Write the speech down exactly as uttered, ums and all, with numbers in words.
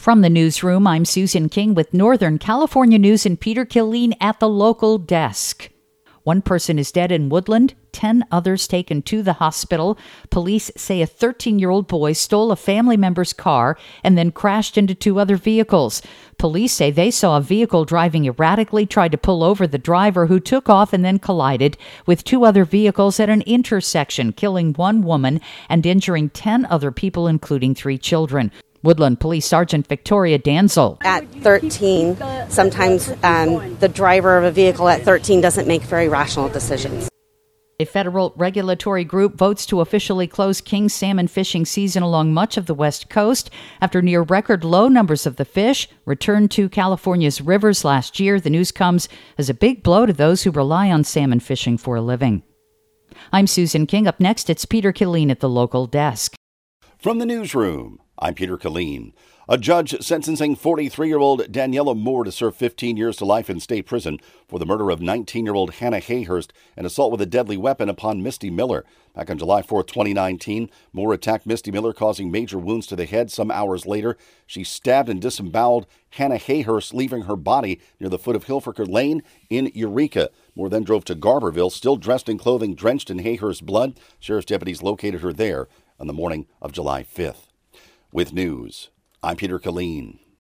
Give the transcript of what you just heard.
From the newsroom, I'm Susan King with Northern California News and Peter Killeen at the local desk. One person is dead in Woodland, ten others taken to the hospital. Police say a thirteen-year-old boy stole a family member's car and then crashed into two other vehicles. Police say they saw a vehicle driving erratically, tried to pull over the driver, who took off and then collided with two other vehicles at an intersection, killing one woman and injuring ten other people, including three children. Woodland Police Sergeant Victoria Danzel. At thirteen, sometimes um, the driver of a vehicle at thirteen doesn't make very rational decisions. A federal regulatory group votes to officially close king salmon fishing season along much of the West Coast after near record low numbers of the fish returned to California's rivers last year. The news comes as a big blow to those who rely on salmon fishing for a living. I'm Susan King. Up next, it's Peter Killeen at the local desk. From the newsroom, I'm Peter Killeen. A judge sentencing forty-three-year-old Daniela Moore to serve fifteen years to life in state prison for the murder of nineteen-year-old Hannah Hayhurst and assault with a deadly weapon upon Misty Miller. Back on July fourth, twenty nineteen, Moore attacked Misty Miller, causing major wounds to the head. Some hours later, she stabbed and disemboweled Hannah Hayhurst, leaving her body near the foot of Hilfiker Lane in Eureka. Moore then drove to Garberville, still dressed in clothing drenched in Hayhurst's blood. Sheriff's deputies located her there on the morning of July fifth. With news, I'm Peter Killeen.